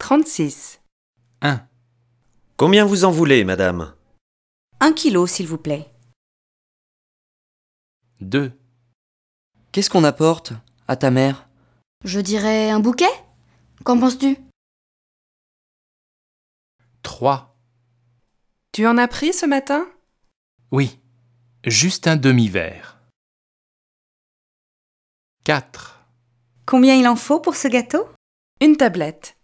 36. 1, Combien vous en voulez, madame? 1 kilo, s'il vous plaît. 2, Qu'est-ce qu'on apporte à ta mère? Je dirais un bouquet? Qu'en penses-tu? 3, Tu en as pris ce matin? oui, juste un demi-verre. 4, Combien il en faut pour ce gâteau? Une tablette.